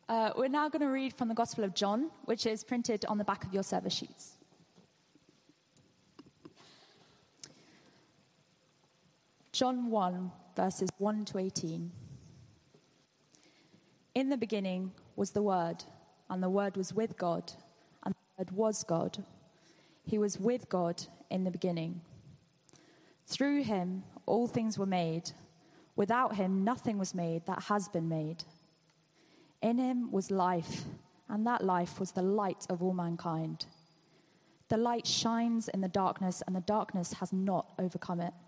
We're now going to read from the Gospel of John, which is printed on the back of your service sheets. John 1, verses 1 to 18. In the beginning was the Word, and the Word was with God, and the Word was God. He was with God in the beginning. Through him all things were made. Without him nothing was made that has been made. In him was life, and that life was the light of all mankind. The light shines in the darkness, and the darkness has not overcome it.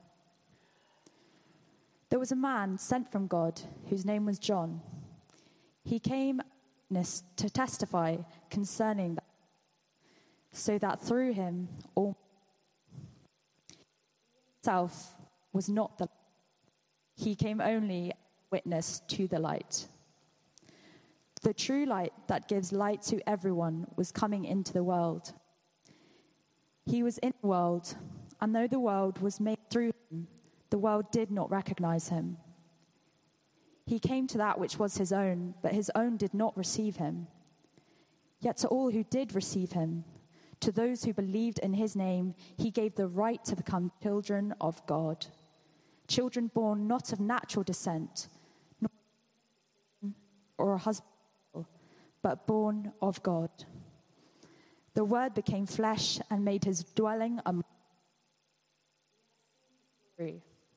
There was a man sent from God whose name was John. He came to testify concerning that, so that through him all himself was not the light. He came only witness to the light. The true light that gives light to everyone was coming into the world. He was in the world, and though the world was made through him, the world did not recognize him. He came to that which was his own, but his own did not receive him. Yet to all who did receive him, to those who believed in his name, he gave the right to become children of God. Children born not of natural descent, nor or a husband, but born of God. The Word became flesh and made his dwelling among us.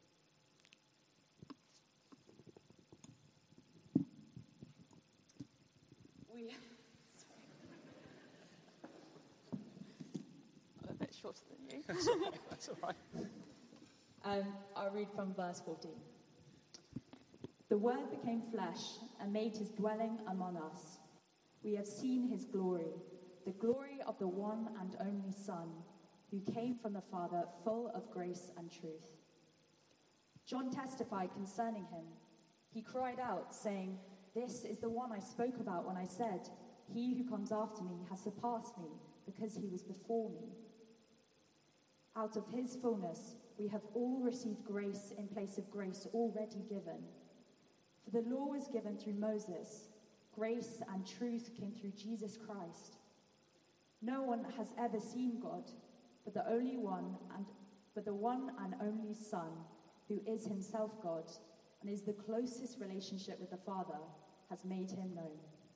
I'm a bit shorter than you. That's all right. I'll read from verse 14. The Word became flesh and made his dwelling among us. We have seen his glory, the glory of the one and only Son, who came from the Father, full of grace and truth. John testified concerning him. He cried out, saying, "This is the one I spoke about when I said, 'He who comes after me has surpassed me, because he was before me.' Out of his fullness we have all received grace in place of grace already given. For the law was given through Moses. Grace and truth came through Jesus Christ. No one has ever seen God, but the one and only Son, who is himself God and is the closest relationship with the Father, has made him known."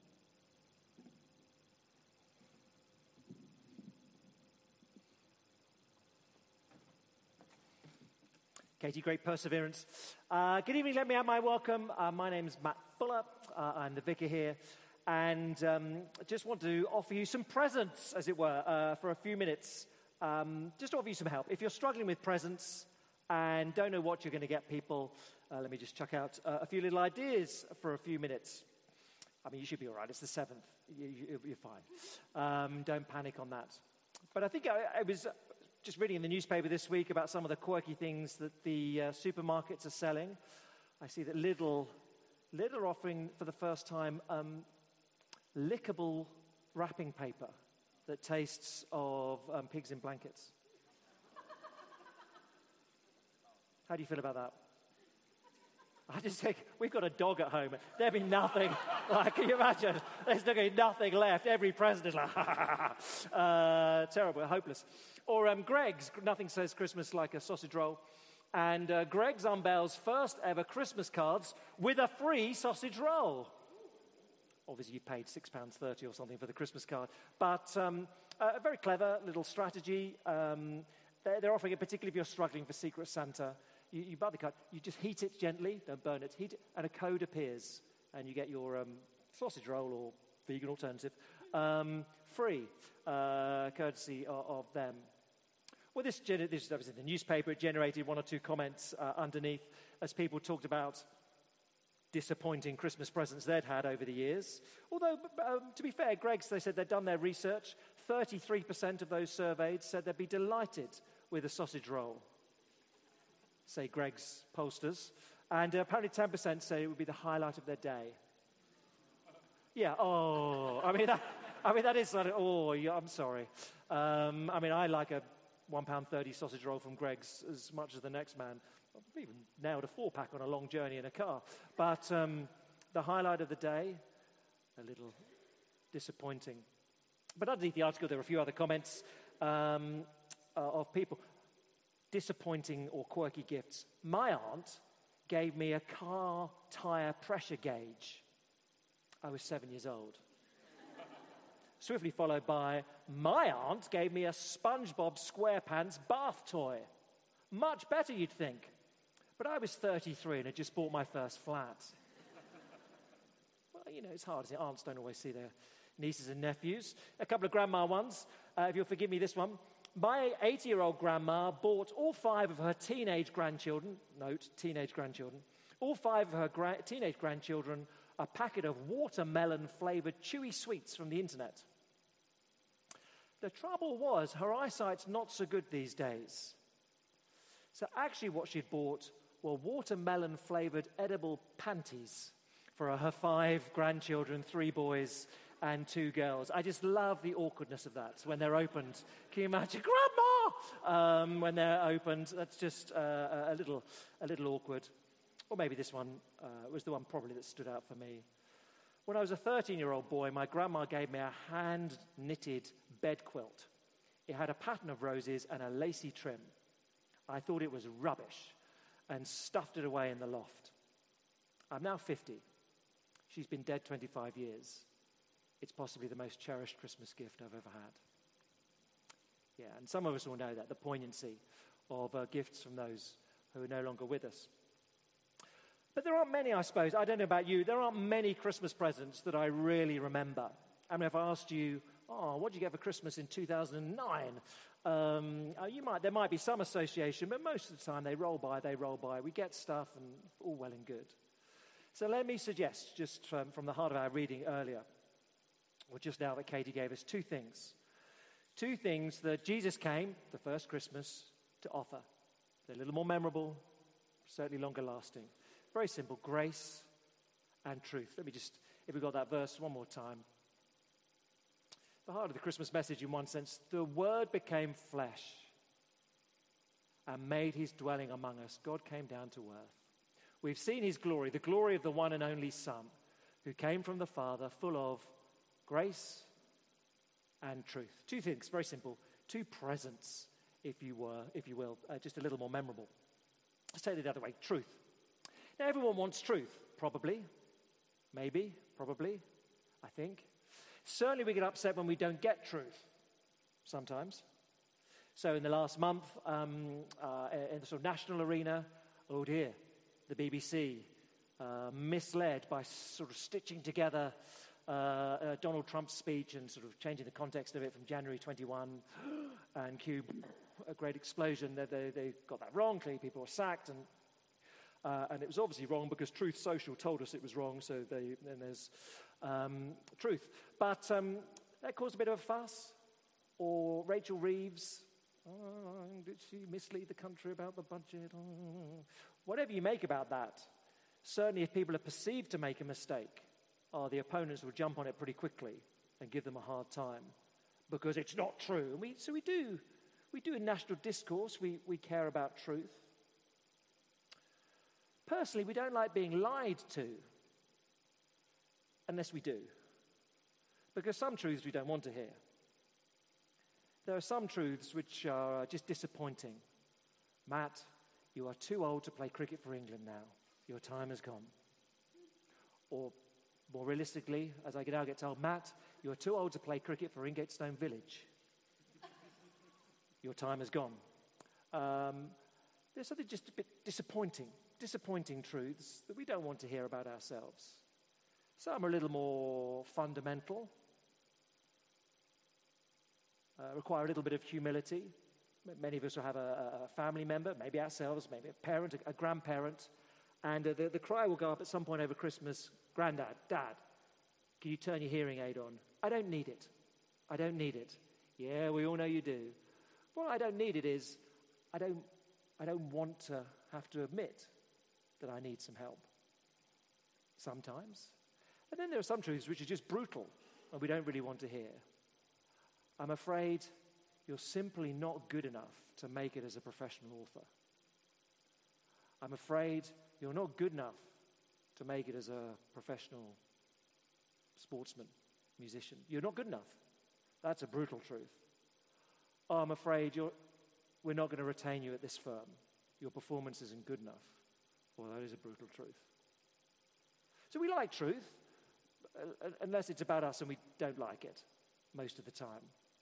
Katie, great perseverance. Good evening, let me add my welcome. My name's Matt Fuller. I'm the vicar here. And I just want to offer you some presents, as it were, for a few minutes. Just to offer you some help. If you're struggling with presents and don't know what you're going to get people, let me just chuck out a few little ideas for a few minutes. I mean, you should be all right. It's the 7th. You're fine. Don't panic on that. But I think I was just reading in the newspaper this week about some of the quirky things that the supermarkets are selling. I see that Lidl are offering for the first time lickable wrapping paper that tastes of pigs in blankets. How do you feel about that? I just think, we've got a dog at home. There'd be nothing, can you imagine? There's going to be nothing left. Every present is like, terrible, hopeless. Or Greggs, nothing says Christmas like a sausage roll. And Greggs unveils first ever Christmas cards with a free sausage roll. Obviously, you've paid £6.30 or something for the Christmas card. But a very clever little strategy. They're offering it particularly if you're struggling for Secret Santa. You buy the card, you just heat it gently, don't burn it, heat it, and a code appears, and you get your sausage roll or vegan alternative free, courtesy of them. Well, this was in the newspaper. It generated one or two comments underneath as people talked about disappointing Christmas presents they'd had over the years. Although, to be fair, Greggs, they said they'd done their research. 33% of those surveyed said they'd be delighted with a sausage roll. Say Greggs pollsters. And apparently 10% say it would be the highlight of their day. Yeah, I mean, that is sort of, I'm sorry. I like a £1.30 sausage roll from Greggs as much as the next man. I've even nailed a 4-pack on a long journey in a car. But the highlight of the day, a little disappointing. But underneath the article, there are a few other comments of people. Disappointing or quirky gifts. My aunt gave me a car tyre pressure gauge. I was 7 years old. Swiftly followed by, my aunt gave me a SpongeBob SquarePants bath toy. Much better, you'd think. But I was 33 and had just bought my first flat. Well, it's hard, isn't it? Aunts don't always see their nieces and nephews. A couple of grandma ones, if you'll forgive me this one. My 80-year-old grandma bought all 5 of her teenage grandchildren, note, teenage grandchildren, all 5 of her teenage grandchildren a packet of watermelon-flavoured chewy sweets from the internet. The trouble was, her eyesight's not so good these days. So actually what she'd bought were watermelon-flavoured edible panties for her 5 grandchildren, 3 boys and 2 girls. I just love the awkwardness of that when they're opened. Can you imagine, Grandma? When they're opened, that's just a little awkward. Or maybe this one was the one probably that stood out for me. When I was a 13-year-old boy, my grandma gave me a hand-knitted bed quilt. It had a pattern of roses and a lacy trim. I thought it was rubbish and stuffed it away in the loft. I'm now 50. She's been dead 25 years. It's possibly the most cherished Christmas gift I've ever had. Yeah, and some of us will know that, the poignancy of gifts from those who are no longer with us. But there aren't many, I suppose. I don't know about you. There aren't many Christmas presents that I really remember. I mean, if I asked you, what did you get for Christmas in 2009? There might be some association, but most of the time they roll by. We get stuff and all well and good. So let me suggest, just from the heart of our reading earlier, or just now that Katie gave us, 2 things. 2 things that Jesus came, the first Christmas, to offer. They're a little more memorable, certainly longer lasting. Very simple, grace and truth. Let me just, if we got that verse one more time. The heart of the Christmas message, in one sense, the Word became flesh and made his dwelling among us. God came down to earth. We've seen his glory, the glory of the one and only Son, who came from the Father, full of grace and truth. 2 things, very simple. 2 presents, if you will, just a little more memorable. Let's take it the other way, truth. Now, everyone wants truth, probably, maybe, probably, I think. Certainly we get upset when we don't get truth, sometimes. So in the last month, in the sort of national arena, oh dear, the BBC, misled by sort of stitching together Donald Trump's speech and sort of changing the context of it from January 21 and cue a great explosion. They got that wrong. Clearly people were sacked, and it was obviously wrong because Truth Social told us it was wrong, so then there's truth. But that caused a bit of a fuss. Or Rachel Reeves, did she mislead the country about the budget? Whatever you make about that, certainly if people are perceived to make a mistake, the opponents will jump on it pretty quickly and give them a hard time because it's not true. And we do in national discourse, we care about truth. Personally, we don't like being lied to unless we do, because some truths we don't want to hear. There are some truths which are just disappointing. Matt, you are too old to play cricket for England now. Your time has gone. Or more realistically, as I now get told, Matt, you are too old to play cricket for Ingatestone Village. Your time has gone. There's something just a bit disappointing truths that we don't want to hear about ourselves. Some are a little more fundamental, require a little bit of humility. Many of us will have a family member, maybe ourselves, maybe a parent, a grandparent, and the cry will go up at some point over Christmas, Grandad, Dad, can you turn your hearing aid on? I don't need it. I don't need it. Yeah, we all know you do. What I don't need it is, I don't want to have to admit that I need some help. Sometimes. And then there are some truths which are just brutal and we don't really want to hear. I'm afraid you're simply not good enough to make it as a professional author. I'm afraid you're not good enough to make it as a professional sportsman, musician. You're not good enough. That's a brutal truth. Oh, I'm afraid we're not going to retain you at this firm. Your performance isn't good enough. Well, that is a brutal truth. So we like truth, unless it's about us and we don't like it most of the time.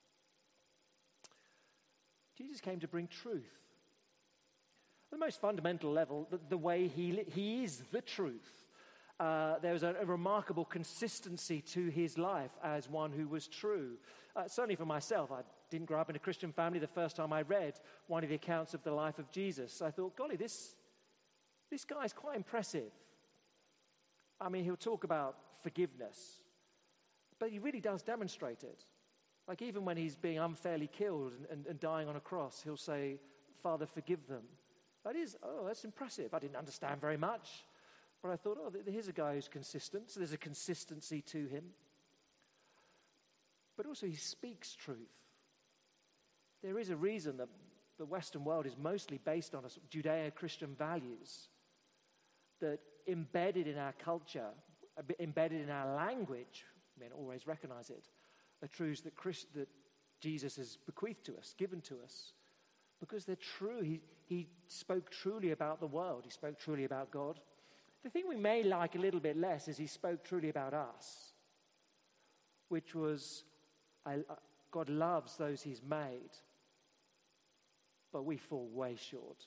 Jesus came to bring truth. At the most fundamental level, the way he is the truth. There was a remarkable consistency to his life as one who was true. Certainly for myself, I didn't grow up in a Christian family. The first time I read one of the accounts of the life of Jesus, I thought, golly, this guy's quite impressive. I mean, he'll talk about forgiveness, but he really does demonstrate it. Like even when he's being unfairly killed and dying on a cross, he'll say, Father, forgive them. That's impressive. I didn't understand very much, but I thought, here's a guy who's consistent. So there's a consistency to him. But also he speaks truth. There is a reason that the Western world is mostly based on Judeo-Christian values that embedded in our culture, embedded in our language, we may not always recognize it, are truths that Jesus has bequeathed to us, given to us, because they're true. He spoke truly about the world. He spoke truly about God. The thing we may like a little bit less is he spoke truly about us, which was God loves those he's made, but we fall way short.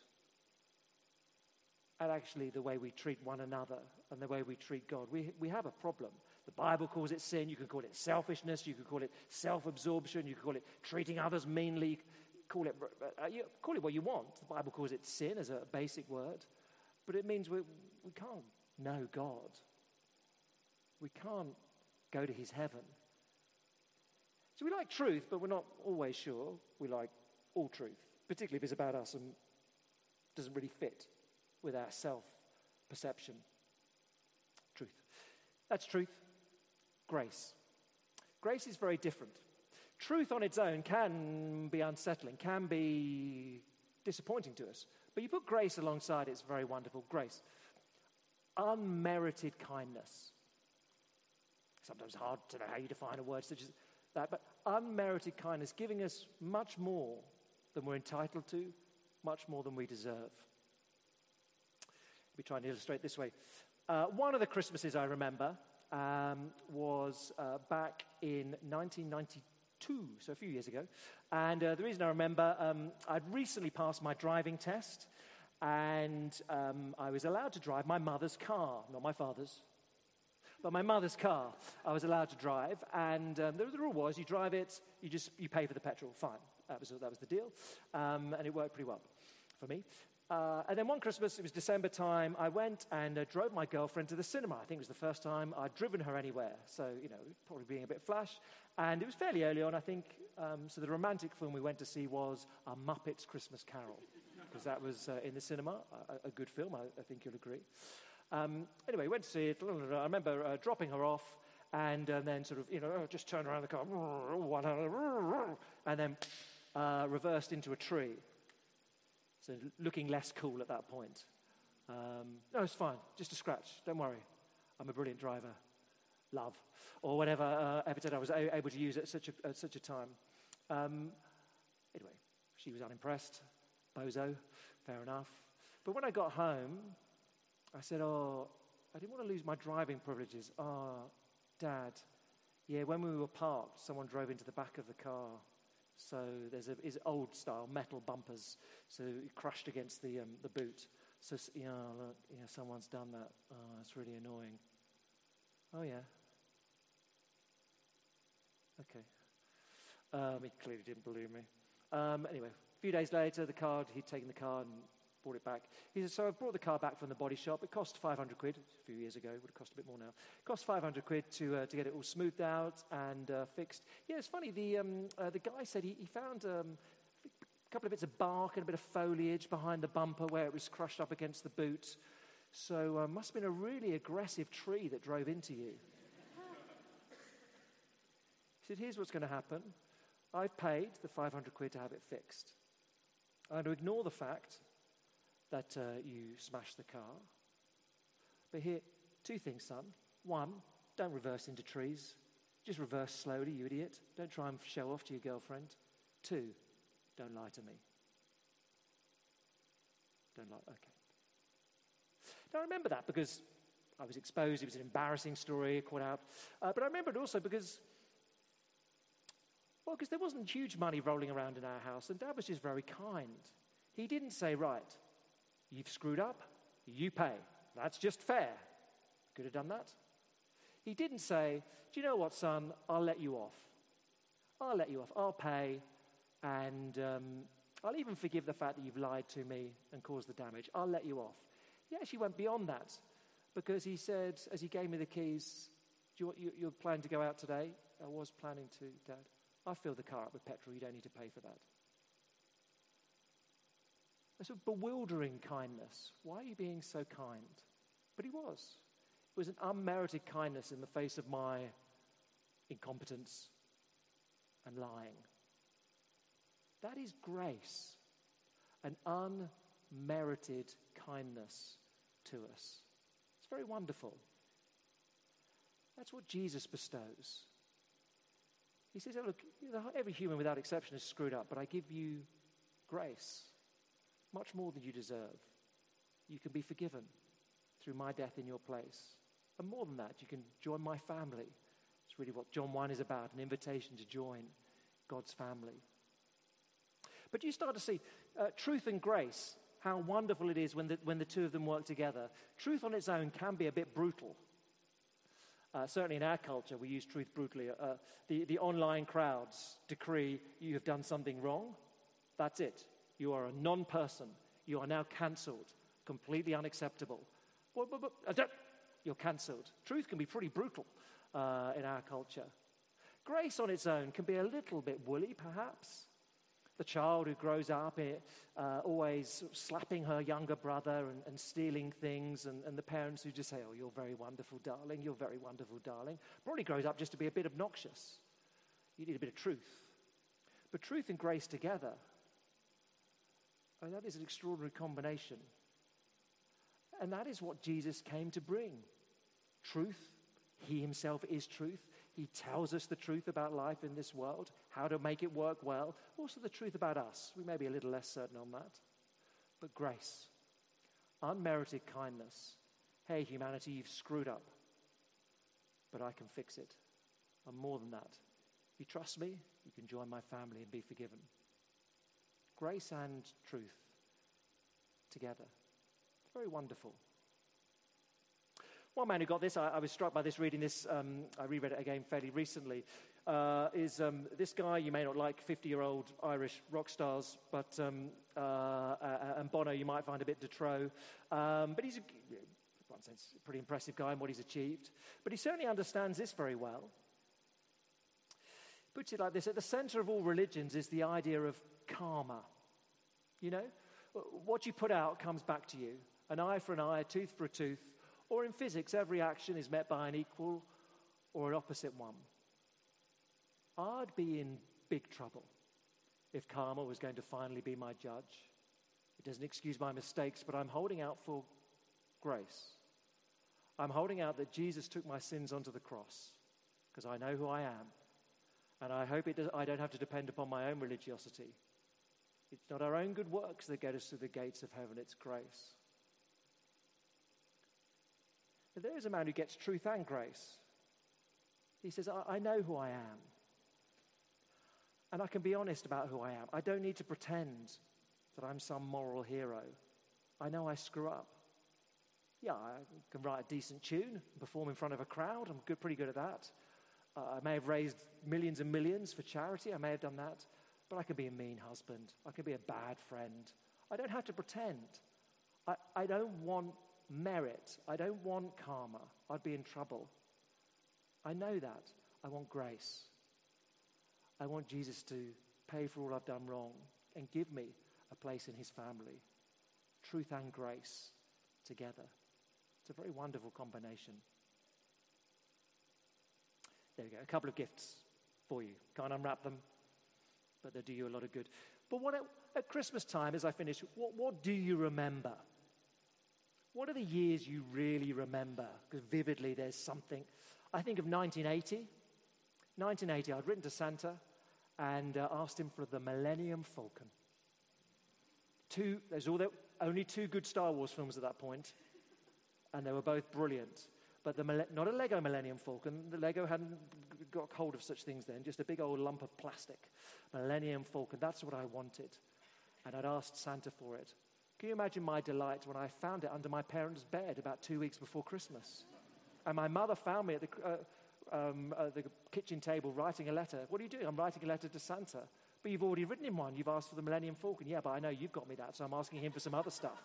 And actually the way we treat one another and the way we treat God, we have a problem. The Bible calls it sin. You can call it selfishness. You can call it self-absorption. You can call it treating others meanly. Call it what you want. The Bible calls it sin as a basic word. But it means we can't know God. We can't go to his heaven. So we like truth, but we're not always sure we like all truth, particularly if it's about us and doesn't really fit with our self-perception. Truth. That's truth. Grace. Grace is very different. Truth on its own can be unsettling, can be disappointing to us. But you put grace alongside, it's very wonderful. Grace. Unmerited kindness. Sometimes hard to know how you define a word such as that, but unmerited kindness, giving us much more than we're entitled to, much more than we deserve. Let me try and illustrate this way. One of the Christmases I remember was back in 1992, so a few years ago. And the reason I remember, I'd recently passed my driving test, and I was allowed to drive my mother's car, not my father's, but my mother's car I was allowed to drive. And the rule was, you drive it, you pay for the petrol, fine. That was the deal, and it worked pretty well for me. And then one Christmas, it was December time, I went and drove my girlfriend to the cinema. I think it was the first time I'd driven her anywhere. So, probably being a bit flash. And it was fairly early on, I think. So the romantic film we went to see was A Muppet's Christmas Carol, because that was in the cinema, a good film, I think you'll agree. Anyway, went to see it. I remember dropping her off and then sort of, just turned around the car, and then reversed into a tree. So looking less cool at that point. No, it's fine. Just a scratch. Don't worry. I'm a brilliant driver. Love. Or whatever epithet I was able to use at such a time. Anyway, she was unimpressed. Bozo. Fair enough. But when I got home, I said, I didn't want to lose my driving privileges. Dad. Yeah, when we were parked, someone drove into the back of the car. So there's old style metal bumpers, so it crushed against the boot. So someone's done that. Oh, it's really annoying. Oh yeah. Okay. He clearly didn't believe me. Anyway, a few days later, he'd taken the car and brought it back. He said, so I brought the car back from the body shop. It cost 500 quid. A few years ago, it would have cost a bit more now. It cost 500 quid to get it all smoothed out and fixed. Yeah, it's funny. The guy said he found a couple of bits of bark and a bit of foliage behind the bumper where it was crushed up against the boot. So must have been a really aggressive tree that drove into you. He said, here's what's going to happen. I've paid the 500 quid to have it fixed. I'm going to ignore the fact that you smashed the car. But here, two things, son. One, don't reverse into trees. Just reverse slowly, you idiot. Don't try and show off to your girlfriend. 2, don't lie to me. Don't lie, okay. Now, I remember that because I was exposed. It was an embarrassing story, caught out. But I remember it also because there wasn't huge money rolling around in our house, and Dad was just very kind. He didn't say, right, you've screwed up, you pay. That's just fair. Could have done that. He didn't say, do you know what, son, I'll let you off. I'll let you off. I'll pay, and I'll even forgive the fact that you've lied to me and caused the damage. I'll let you off. He actually went beyond that because he said, as he gave me the keys, you're planning to go out today? I was planning to, Dad. I filled the car up with petrol. You don't need to pay for that. A sort of bewildering kindness. Why are you being so kind? But he was. It was an unmerited kindness in the face of my incompetence and lying. That is grace. An unmerited kindness to us. It's very wonderful. That's what Jesus bestows. He says, oh, look, every human without exception is screwed up, but I give you grace, much more than you deserve. You can be forgiven through my death in your place. And more than that, you can join my family. It's really what John 1 is about, an invitation to join God's family. But you start to see truth and grace, how wonderful it is when the two of them work together. Truth on its own can be a bit brutal. Certainly in our culture, we use truth brutally. The online crowds decree you have done something wrong. That's it. You are a non-person. You are now cancelled. Completely unacceptable. You're cancelled. Truth can be pretty brutal in our culture. Grace on its own can be a little bit woolly, perhaps. The child who grows up always sort of slapping her younger brother and stealing things, and the parents who just say, oh, you're very wonderful, darling, you're very wonderful, darling, probably grows up just to be a bit obnoxious. You need a bit of truth. But truth and grace together, that is an extraordinary combination. And that is what Jesus came to bring. Truth. He himself is truth. He tells us the truth about life in this world, how to make it work well. Also the truth about us. We may be a little less certain on that. But grace, unmerited kindness. Hey, humanity, you've screwed up, but I can fix it. And more than that, if you trust me, you can join my family and be forgiven. Grace and truth together. It's very wonderful. One man who got this, I was struck by this reading this, I reread it again fairly recently, is this guy, you may not like 50-year-old Irish rock stars, but and Bono you might find a bit de trop, but he's, in one sense, a pretty impressive guy in what he's achieved. But he certainly understands this very well. He puts it like this: at the center of all religions is the idea of karma. You know, what you put out comes back to you. An eye for an eye, a tooth for a tooth. Or in physics, every action is met by an equal or an opposite one. I'd be in big trouble if karma was going to finally be my judge. It doesn't excuse my mistakes, but I'm holding out for grace. I'm holding out that Jesus took my sins onto the cross because I know who I am. And I hope I don't have to depend upon my own religiosity. It's not our own good works that get us through the gates of heaven, it's grace. But there is a man who gets truth and grace. He says, I know who I am. And I can be honest about who I am. I don't need to pretend that I'm some moral hero. I know I screw up. Yeah, I can write a decent tune, perform in front of a crowd. I'm pretty good at that. I may have raised millions and millions for charity. I may have done that. But I can be a mean husband. I can be a bad friend. I don't have to pretend. I don't want merit. I don't want karma. I'd be in trouble. I know that. I want grace. I want Jesus to pay for all I've done wrong and give me a place in his family. Truth and grace together. It's a very wonderful combination. There we go. A couple of gifts for you. Can't unwrap them, but they do you a lot of good. But at Christmas time, as I finish, what do you remember? What are the years you really remember? Because vividly there's something. I think of 1980. 1980, I'd written to Santa and asked him for the Millennium Falcon. Only two good Star Wars films at that point, and they were both brilliant. But not a Lego Millennium Falcon. The Lego hadn't got hold of such things then, just a big old lump of plastic. Millennium Falcon, that's what I wanted. And I'd asked Santa for it. Can you imagine my delight when I found it under my parents' bed about 2 weeks before Christmas? And my mother found me at the kitchen table writing a letter. What are you doing? I'm writing a letter to Santa. But you've already written him one. You've asked for the Millennium Falcon. Yeah, but I know you've got me that, so I'm asking him for some other stuff.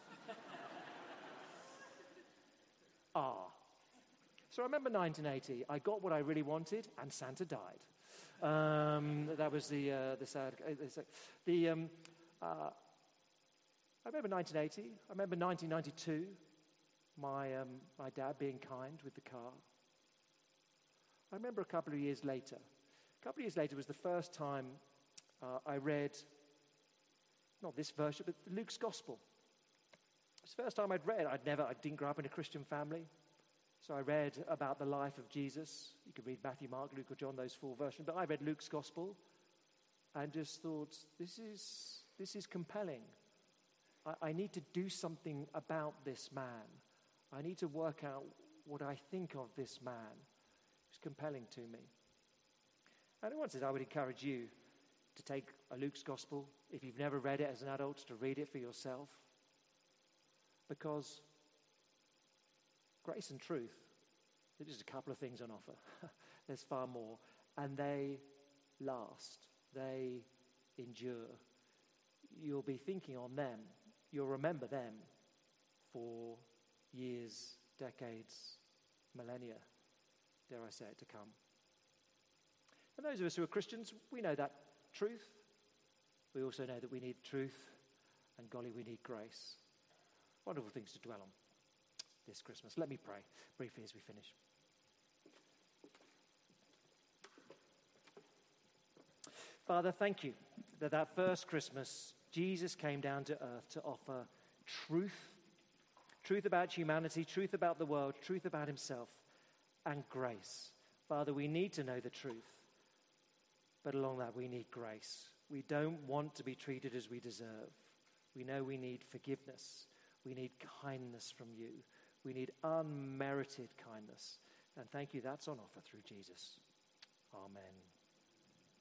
So I remember 1980. I got what I really wanted, and Santa died. That was the sad... I remember 1980. I remember 1992, my dad being kind with the car. I remember a couple of years later. A couple of years later was the first time I read, not this version, but Luke's Gospel. It was the first time I'd read. I didn't grow up in a Christian family, so I read about the life of Jesus. You could read Matthew, Mark, Luke, or John, those four versions. But I read Luke's Gospel and just thought, this is compelling. I need to do something about this man. I need to work out what I think of this man. It's compelling to me. And I wanted, I would encourage you to take a Luke's Gospel, if you've never read it as an adult, to read it for yourself. Because grace and truth, there's just a couple of things on offer. There's far more. And they last. They endure. You'll be thinking on them. You'll remember them for years, decades, millennia, dare I say it, to come. And those of us who are Christians, we know that truth. We also know that we need truth, and golly, we need grace. Wonderful things to dwell on this Christmas. Let me pray briefly as we finish. Father, thank you that first Christmas, Jesus came down to earth to offer truth about humanity, truth about the world, truth about himself, and grace. Father, we need to know the truth, but along that we need grace. We don't want to be treated as we deserve. We know we need forgiveness. We need kindness from you. We need unmerited kindness. And thank you, that's on offer through Jesus. Amen.